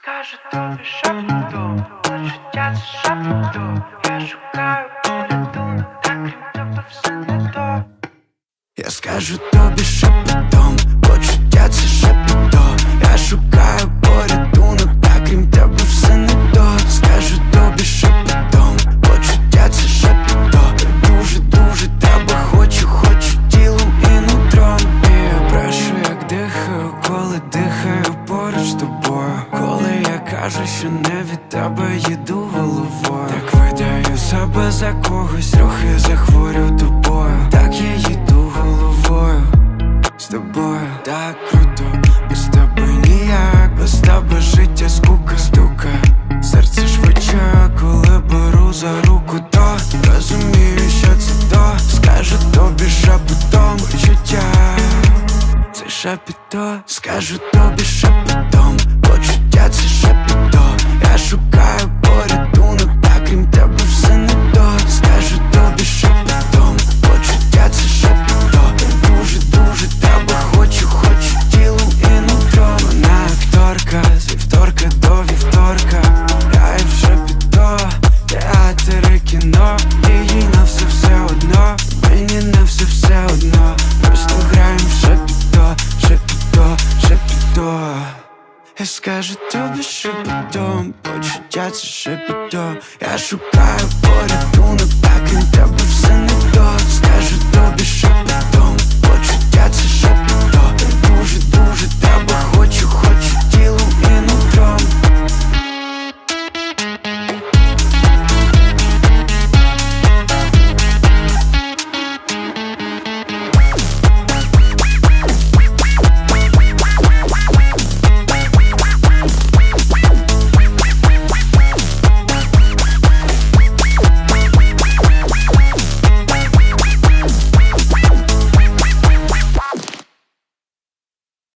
Скажу тобі шепотом, почуття це шепотом. Я шукаю порятунок, та крім тебе все не то. Я скажу тобі шепотом, почуття це шепотом. Я шукаю порятунок, та крім тебе все не то. Скажу тобі шепотом, почуття це шепотом. Дуже тебе хочу тілом і нутром. І я брешу, як дихаю, коли дихаю поруч з тобою. Коли я кажу, що не від тебе їду головою. Так видаю себе за когось, трохи захворів тобою. Так я їду головою з тобою. Так круто, без тебе ніяк. Без тебе життя скука стукає. Серце швидше, коли беру за руку, то розумію, що це то. Скажу тобі шепотом, почуття це шепіто. Скажу тобі шепотом, почуття це шепіто. Я шукаю порятунок, та крім тебе все не то. Скажу тобі шепотом, почуття це шепіто. Дуже тебе хочу тілом і нутром. Вона акторка, з вівторка до вівторка. Грає в шепіто, театр і кіно. І їй на все одно, мені на все одно. Просто граєм в шепіто, шепіто. Я скажу тобі шепотом, почуття це шепіто. Я шукаю порятунок, та крім тебе все не то. Скажу тобі шепотом, почуття це шепіто. Дуже тебе хочу